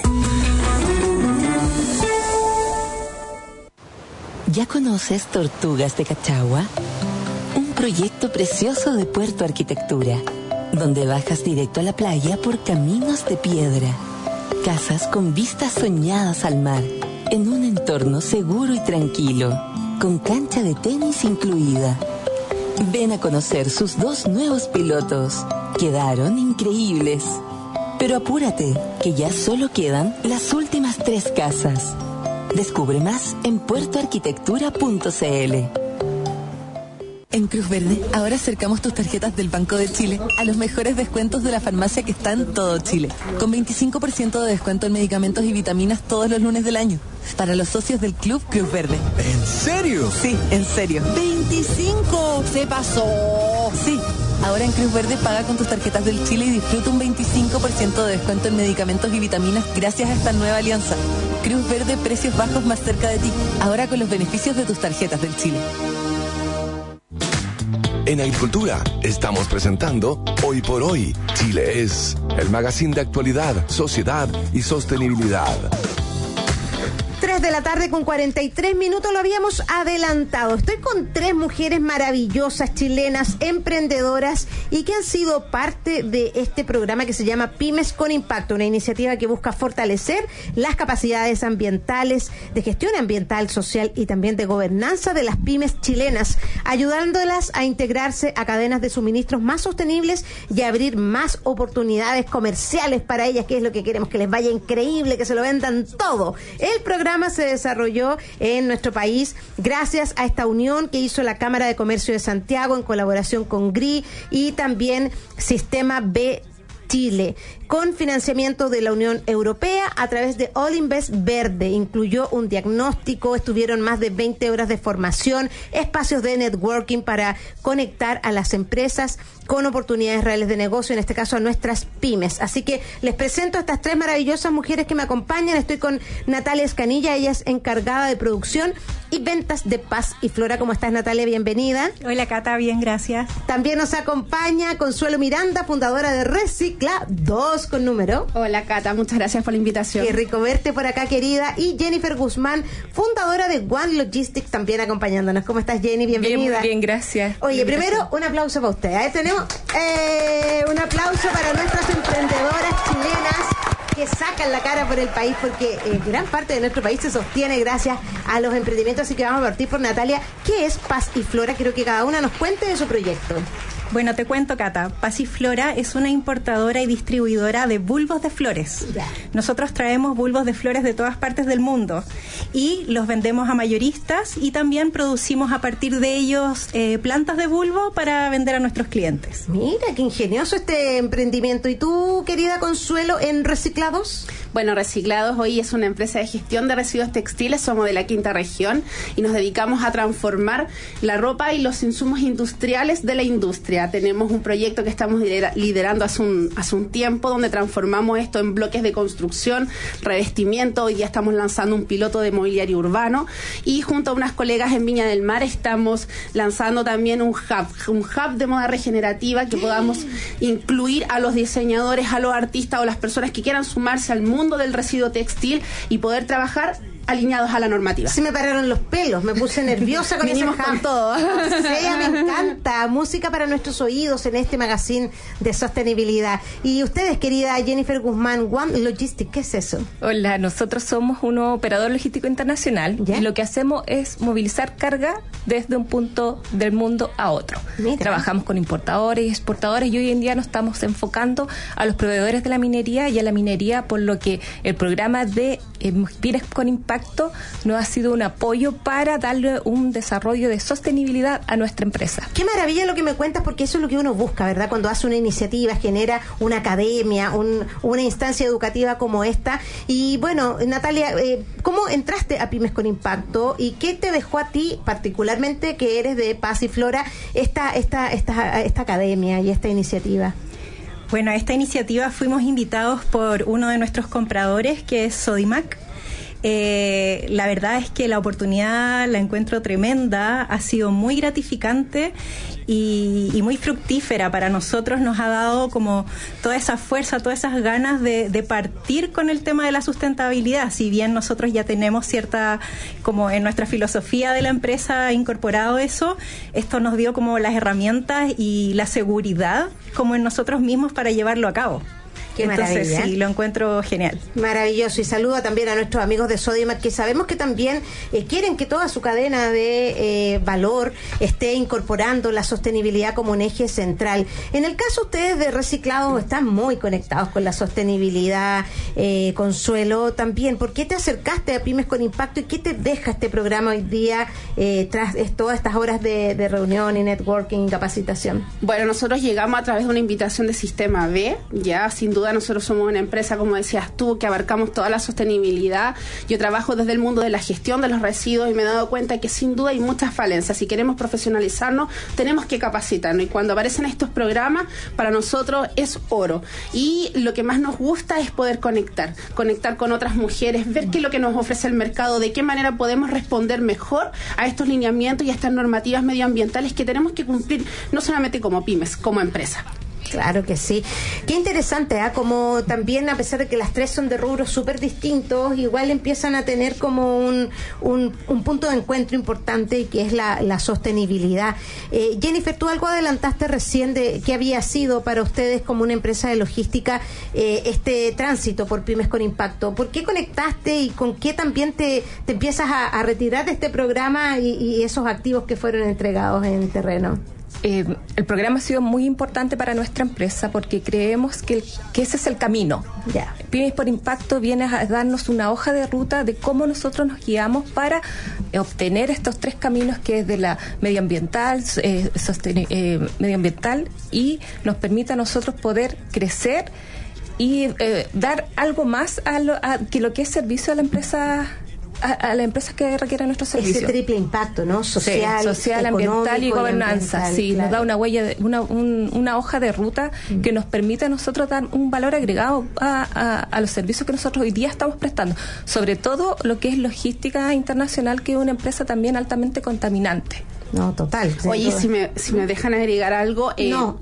¿Ya conoces Tortugas de Cachagua? Un proyecto precioso de Puerto Arquitectura, donde bajas directo a la playa por caminos de piedra. Casas con vistas soñadas al mar, en un entorno seguro y tranquilo, con cancha de tenis incluida. Ven a conocer sus 2 nuevos pilotos. Quedaron increíbles. Pero apúrate, que ya solo quedan las últimas 3 casas. Descubre más en puertoarquitectura.cl. En Cruz Verde, ahora acercamos tus tarjetas del Banco de Chile a los mejores descuentos de la farmacia que está en todo Chile. Con 25% de descuento en medicamentos y vitaminas todos los lunes del año. Para los socios del Club Cruz Verde. ¿En serio? Sí, en serio. ¡25! ¡Se pasó! Sí. Ahora en Cruz Verde paga con tus tarjetas del Chile y disfruta un 25% de descuento en medicamentos y vitaminas gracias a esta nueva alianza. Cruz Verde, precios bajos más cerca de ti. Ahora con los beneficios de tus tarjetas del Chile. En Agricultura estamos presentando Hoy por Hoy, Chile es, el magazine de actualidad, sociedad y sostenibilidad. 3 de la tarde con 43 minutos, lo habíamos adelantado. Estoy con 3 mujeres maravillosas, chilenas, emprendedoras y que han sido parte de este programa que se llama Pymes con Impacto, una iniciativa que busca fortalecer las capacidades ambientales, de gestión ambiental, social y también de gobernanza de las pymes chilenas, ayudándolas a integrarse a cadenas de suministros más sostenibles y a abrir más oportunidades comerciales para ellas, que es lo que queremos, que les vaya increíble, que se lo vendan todo. El programa se desarrolló en nuestro país gracias a esta unión que hizo la Cámara de Comercio de Santiago en colaboración con GRI y también Sistema B Chile. con financiamiento de la Unión Europea a través de All Invest Verde. Incluyó un diagnóstico, estuvieron más de 20 horas de formación, espacios de networking para conectar a las empresas con oportunidades reales de negocio, en este caso a nuestras pymes. Así que les presento a estas tres maravillosas mujeres que me acompañan. Estoy con Natalia Escanilla, ella es encargada de producción y ventas de Paz y Flora. ¿Cómo estás, Natalia? Bienvenida. Hola, Cata, bien, gracias. También nos acompaña Consuelo Miranda, fundadora de Recicla 2 con número. Hola, Cata, muchas gracias por la invitación. Qué rico verte por acá, querida. Y Jennifer Guzmán, fundadora de One Logistics, también acompañándonos. ¿Cómo estás, Jenny? Bienvenida. Bien, gracias. Oye, primero, un aplauso para usted. Tenemos un aplauso para nuestras emprendedoras chilenas que sacan la cara por el país, porque gran parte de nuestro país se sostiene gracias a los emprendimientos. Así que vamos a partir por Natalia. ¿Qué es Paz y Flora? Quiero que cada una nos cuente de su proyecto. Bueno, te cuento, Cata. Paz y Flora es una importadora y distribuidora de bulbos de flores. Nosotros traemos bulbos de flores de todas partes del mundo y los vendemos a mayoristas, y también producimos a partir de ellos plantas de bulbo para vender a nuestros clientes. Mira, qué ingenioso este emprendimiento. ¿Y tú, querida Consuelo, en Reciclados? Bueno, Reciclados hoy es una empresa de gestión de residuos textiles, somos de la quinta región y nos dedicamos a transformar la ropa y los insumos industriales de la industria. Tenemos un proyecto que estamos liderando hace un tiempo, donde transformamos esto en bloques de construcción, revestimiento. Hoy día estamos lanzando un piloto de mobiliario urbano y junto a unas colegas en Viña del Mar estamos lanzando también un hub de moda regenerativa que podamos incluir a los diseñadores, a los artistas o las personas que quieran sumarse al mundo del residuo textil y poder trabajar alineados a la normativa. Sí, me pararon los pelos, me puse nerviosa con ese con todo. Sí, me encanta. Música para nuestros oídos en este magazine de sostenibilidad. Y ustedes, querida Jennifer Guzmán, One Logistics, ¿qué es eso? Hola, nosotros somos un operador logístico internacional y lo que hacemos es movilizar carga desde un punto del mundo a otro. Mira. Trabajamos con importadores y exportadores y hoy en día nos estamos enfocando a los proveedores de la minería y a la minería, por lo que el programa de Pymes con Impacto nos ha sido un apoyo para darle un desarrollo de sostenibilidad a nuestra empresa. Qué maravilla lo que me cuentas, porque eso es lo que uno busca, ¿verdad? Cuando hace una iniciativa, genera una academia, una instancia educativa como esta. Y bueno, Natalia, ¿cómo entraste a Pymes con Impacto y qué te dejó a ti, particularmente que eres de Paz y Flora, esta academia y esta iniciativa? Bueno, a esta iniciativa fuimos invitados por uno de nuestros compradores, que es Sodimac. La verdad es que la oportunidad la encuentro tremenda, ha sido muy gratificante y muy fructífera para nosotros. Nos ha dado como toda esa fuerza, todas esas ganas de partir con el tema de la sustentabilidad. Si bien nosotros ya tenemos cierta, como en nuestra filosofía de la empresa incorporado eso, esto nos dio como las herramientas y la seguridad como en nosotros mismos para llevarlo a cabo. Qué Entonces, maravilla. sí, lo encuentro genial. Maravilloso. Y saludo también a nuestros amigos de Sodimac, que sabemos que también quieren que toda su cadena de valor esté incorporando la sostenibilidad como un eje central. En el caso ustedes de Reciclados están muy conectados con la sostenibilidad. Consuelo, también, ¿por qué te acercaste a Pymes con Impacto y qué te deja este programa hoy día tras todas estas horas de reunión y networking y capacitación? Bueno, nosotros llegamos a través de una invitación de Sistema B, ya sin duda nosotros somos una empresa, como decías tú, que abarcamos toda la sostenibilidad. Yo trabajo desde el mundo de la gestión de los residuos y me he dado cuenta que sin duda hay muchas falencias. Si queremos profesionalizarnos, tenemos que capacitarnos, y cuando aparecen estos programas, para nosotros es oro. Y lo que más nos gusta es poder conectar con otras mujeres, ver qué es lo que nos ofrece el mercado, de qué manera podemos responder mejor a estos lineamientos y a estas normativas medioambientales que tenemos que cumplir, no solamente como pymes, como empresa. Claro que sí. Qué interesante, como también, a pesar de que las tres son de rubros súper distintos, igual empiezan a tener como un punto de encuentro importante, que es la sostenibilidad. Jennifer, tú algo adelantaste recién de qué había sido para ustedes como una empresa de logística este tránsito por Pymes con Impacto. ¿Por qué conectaste y con qué también te empiezas a retirar de este programa y esos activos que fueron entregados en el terreno? El programa ha sido muy importante para nuestra empresa porque creemos que ese es el camino. Yeah. Pymes por Impacto viene a darnos una hoja de ruta de cómo nosotros nos guiamos para obtener estos tres caminos, que es de la medioambiental, medioambiental, y nos permite a nosotros poder crecer dar algo más que lo que es servicio a la emprsa, a las empresas que requieren nuestros servicios. Ese triple impacto, ¿no? Social, ambiental y gobernanza. Sí, claro. Nos da una huella, una hoja de ruta que nos permite a nosotros dar un valor agregado a los servicios que nosotros hoy día estamos prestando. Sobre todo lo que es logística internacional, que es una empresa también altamente contaminante. No, total. Oye, si me dejan agregar algo... no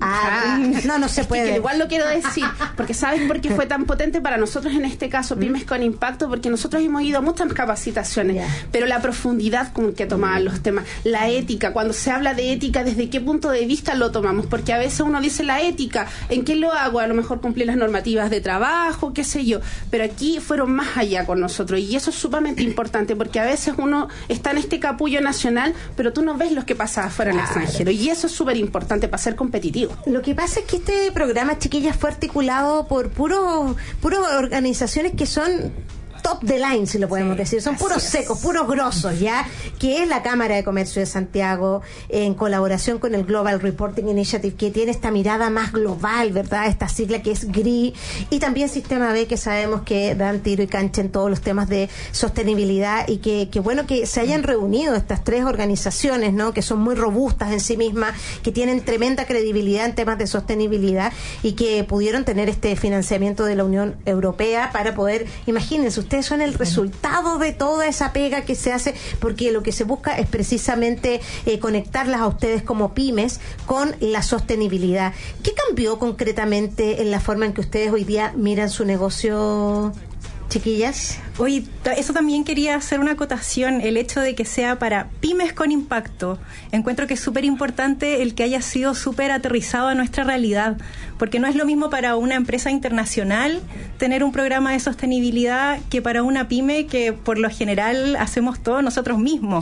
se puede. Que igual lo quiero decir, porque ¿sabes por qué fue tan potente para nosotros en este caso, Pymes con Impacto? Porque nosotros hemos ido a muchas capacitaciones, pero la profundidad con que tomaban los temas, la ética, cuando se habla de ética, ¿desde qué punto de vista lo tomamos? Porque a veces uno dice la ética, ¿en qué lo hago? A lo mejor cumplir las normativas de trabajo, qué sé yo, pero aquí fueron más allá con nosotros, y eso es sumamente importante, porque a veces uno está en este capullo nacional, pero tú no ves los que pasa afuera en el extranjero, y eso es súper importante para ser competitivo. Lo que pasa es que este programa, chiquillas, fue articulado por puros organizaciones que son top de line, si lo podemos decir, son puros secos, puros grosos, ¿ya? Que es la Cámara de Comercio de Santiago, en colaboración con el Global Reporting Initiative, que tiene esta mirada más global, ¿verdad? Esta sigla que es GRI, y también Sistema B, que sabemos que dan tiro y cancha en todos los temas de sostenibilidad, y que bueno que se hayan reunido estas tres organizaciones, ¿no? Que son muy robustas en sí mismas, que tienen tremenda credibilidad en temas de sostenibilidad, y que pudieron tener este financiamiento de la Unión Europea para poder, imagínense, ustedes son el resultado de toda esa pega que se hace, porque lo que se busca es precisamente conectarlas a ustedes como pymes con la sostenibilidad. ¿Qué cambió concretamente en la forma en que ustedes hoy día miran su negocio, chiquillas? Oye, eso también quería hacer una acotación, el hecho de que sea para pymes con impacto. Encuentro que es súper importante el que haya sido súper aterrizado a nuestra realidad, porque no es lo mismo para una empresa internacional tener un programa de sostenibilidad que para una pyme que por lo general hacemos todo nosotros mismos.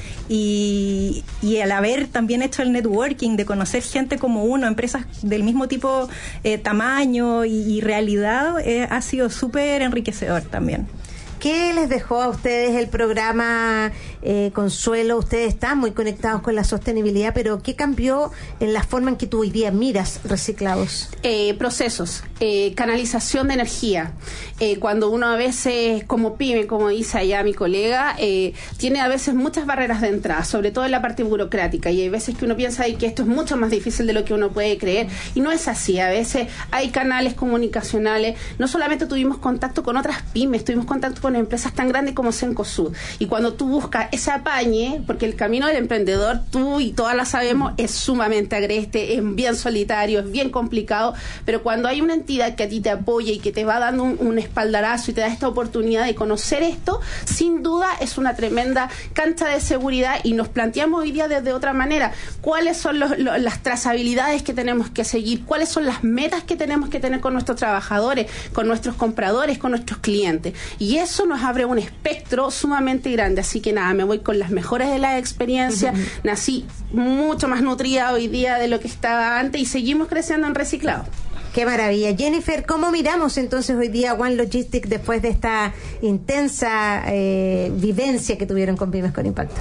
Y al haber también hecho el networking de conocer gente como uno, empresas del mismo tipo, tamaño y realidad, ha sido súper enriquecedor también. ¿Qué les dejó a ustedes el programa Consuelo? Ustedes están muy conectados con la sostenibilidad, pero ¿qué cambió en la forma en que tú hoy día miras Reciclados? Procesos, canalización de energía. Cuando uno a veces, como pyme, como dice allá mi colega, tiene a veces muchas barreras de entrada, sobre todo en la parte burocrática, y hay veces que uno piensa que esto es mucho más difícil de lo que uno puede creer, y no es así. A veces hay canales comunicacionales. No solamente tuvimos contacto con otras pymes, tuvimos contacto con empresas tan grandes como Cencosud, y cuando tú buscas ese apañe, porque el camino del emprendedor, tú y todas la sabemos, es sumamente agreste, es bien solitario, es bien complicado, pero cuando hay una entidad que a ti te apoya y que te va dando un espaldarazo y te da esta oportunidad de conocer esto, sin duda es una tremenda cancha de seguridad, y nos planteamos hoy día desde otra manera cuáles son las trazabilidades que tenemos que seguir, cuáles son las metas que tenemos que tener con nuestros trabajadores, con nuestros compradores, con nuestros clientes, y eso nos abre un espectro sumamente grande. Así que nada, me voy con las mejores de las experiencias. Nací mucho más nutrida hoy día de lo que estaba antes, y seguimos creciendo en Reciclado. Qué maravilla. Jennifer, ¿cómo miramos entonces hoy día One Logistics después de esta intensa vivencia que tuvieron con Pymes con Impacto?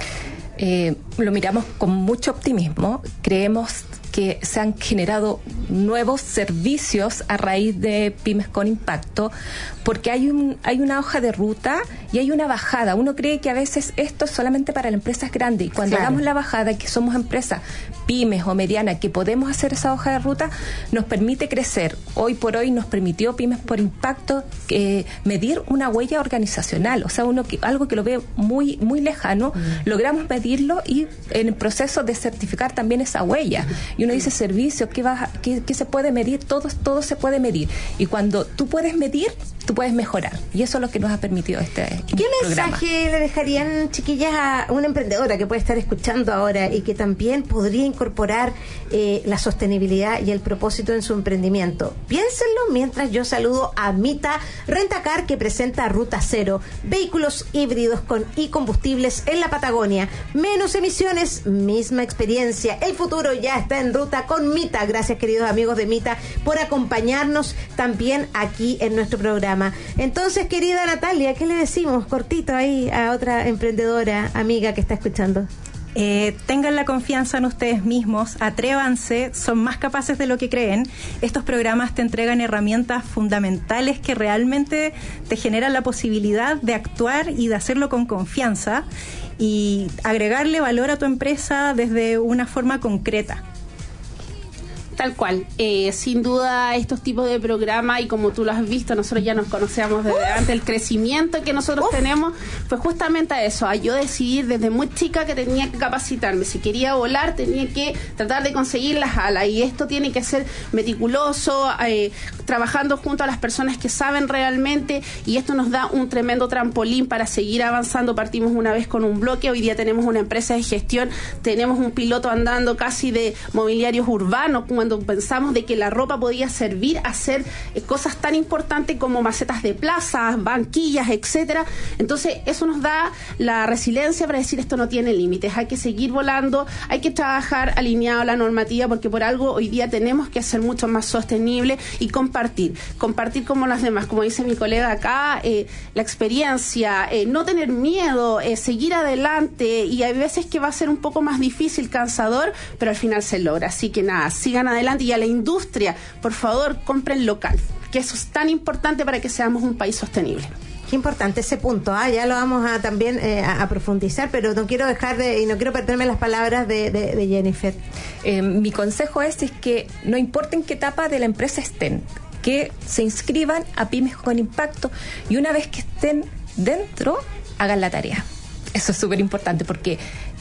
Lo miramos con mucho optimismo. Creemos que se han generado nuevos servicios a raíz de Pymes con Impacto, porque hay una hoja de ruta y hay una bajada. Uno cree que a veces esto es solamente para las empresas grandes, y cuando hagamos la bajada, que somos empresas pymes o medianas, que podemos hacer esa hoja de ruta, nos permite crecer. Hoy por hoy nos permitió Pymes por Impacto medir una huella organizacional, o sea, algo que lo ve muy, muy lejano, logramos medirlo, y en el proceso de certificar también esa huella. Y uno dice, servicios, ¿qué se puede medir? Todo se puede medir. Y cuando tú puedes medir, tú puedes mejorar. Y eso es lo que nos ha permitido este ¿Qué programa. mensaje le dejarían, chiquillas, a una emprendedora que puede estar escuchando ahora y que también podría incorporar la sostenibilidad y el propósito en su emprendimiento? Piénsenlo mientras yo saludo a Mita Rentacar, que presenta Ruta Cero, vehículos híbridos y combustibles en la Patagonia. Menos emisiones, misma experiencia. El futuro ya está en ruta con Mita. Gracias, queridos amigos de Mita, por acompañarnos también aquí en nuestro programa. Entonces, querida Natalia, ¿qué le decimos cortito ahí a otra emprendedora amiga que está escuchando? Tengan la confianza en ustedes mismos, atrévanse, son más capaces de lo que creen. Estos programas te entregan herramientas fundamentales que realmente te generan la posibilidad de actuar y de hacerlo con confianza y agregarle valor a tu empresa desde una forma concreta. Tal cual, sin duda estos tipos de programas, y como tú lo has visto, nosotros ya nos conocíamos desde antes, el crecimiento que nosotros tenemos fue justamente a eso, a yo decidir desde muy chica que tenía que capacitarme, si quería volar tenía que tratar de conseguir las alas, y esto tiene que ser meticuloso, trabajando junto a las personas que saben realmente, y esto nos da un tremendo trampolín para seguir avanzando. Partimos una vez con un bloque, hoy día tenemos una empresa de gestión, tenemos un piloto andando casi de mobiliarios urbanos, cuando pensamos de que la ropa podía servir a hacer cosas tan importantes como macetas de plazas, banquillas, etcétera. Entonces eso nos da la resiliencia para decir esto no tiene límites, hay que seguir volando, hay que trabajar alineado a la normativa, porque por algo hoy día tenemos que ser mucho más sostenible y compartir como las demás, como dice mi colega acá, la experiencia, no tener miedo, seguir adelante, y hay veces que va a ser un poco más difícil, cansador, pero al final se logra. Así que nada, sigan adelante, y a la industria, por favor, compren local, que eso es tan importante para que seamos un país sostenible. Qué importante ese punto, ya lo vamos a también a profundizar, pero no quiero dejar y no quiero perderme las palabras de Jennifer. Mi consejo es que no importa en qué etapa de la empresa estén, que se inscriban a Pymes con Impacto, y una vez que estén dentro, hagan la tarea. Eso es súper importante, porque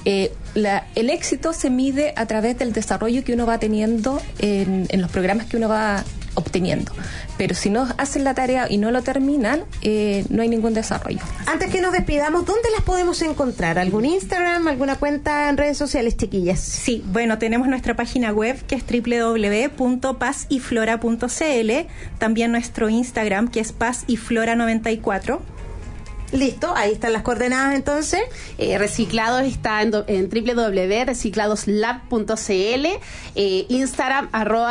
el éxito se mide a través del desarrollo que uno va teniendo en los programas que uno va obteniendo. Pero si no hacen la tarea y no lo terminan, no hay ningún desarrollo. Antes que nos despidamos, ¿dónde las podemos encontrar? ¿Algún Instagram, alguna cuenta en redes sociales, chiquillas? Sí, bueno, tenemos nuestra página web, que es www.paziflora.cl, también nuestro Instagram, que es paziflora94. Listo, ahí están las coordenadas entonces. Reciclados está en www.recicladoslab.cl, Instagram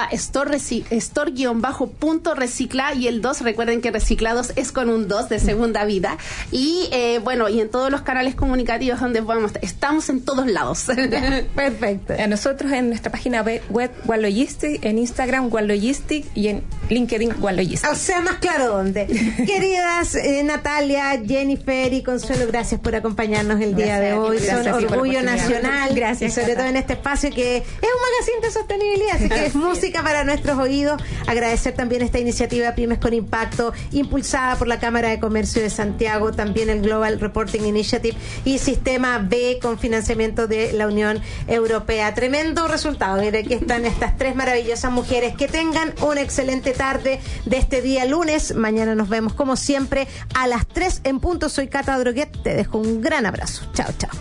@store_.recicla, y el 2, recuerden que reciclados es con un 2 de segunda vida, y y en todos los canales comunicativos donde podemos, estamos en todos lados. Perfecto. A nosotros en nuestra página web One Logistic, en Instagram One Logistic y en LinkedIn One Logistic. O sea, más claro dónde. Queridas Natalia, Jennifer y Consuelo, gracias por acompañarnos el día de hoy. Son orgullo nacional. Gracias. Y sobre todo en este espacio que es un magazine de sostenibilidad, así que es música para nuestros oídos. Agradecer también esta iniciativa Pymes con Impacto, impulsada por la Cámara de Comercio de Santiago, también el Global Reporting Initiative y Sistema B con financiamiento de la Unión Europea. Tremendo resultado. Mire, aquí están estas tres maravillosas mujeres. Que tengan una excelente tarde de este día lunes. Mañana nos vemos como siempre a las 3 en punto. Soy Cata Droguet, te dejo un gran abrazo. Chao, chao.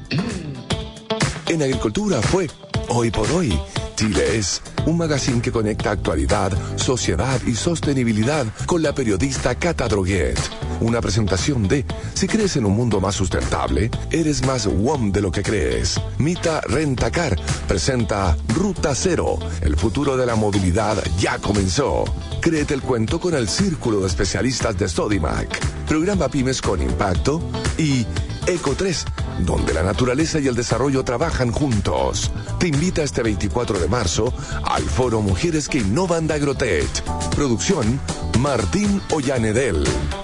En Agricultura fue Hoy por Hoy. Chile es un magazine que conecta actualidad, sociedad y sostenibilidad con la periodista Cata Droguet. Una presentación de Si crees en un mundo más sustentable, eres más WOM de lo que crees. Mita Rentacar presenta Ruta Cero. El futuro de la movilidad ya comenzó. Créete el cuento con el Círculo de Especialistas de Sodimac. Programa Pymes con Impacto y Eco 3, donde la naturaleza y el desarrollo trabajan juntos. Te invita este 24 de marzo al Foro Mujeres que Innovan de Agrotech. Producción Martín Ollanedel.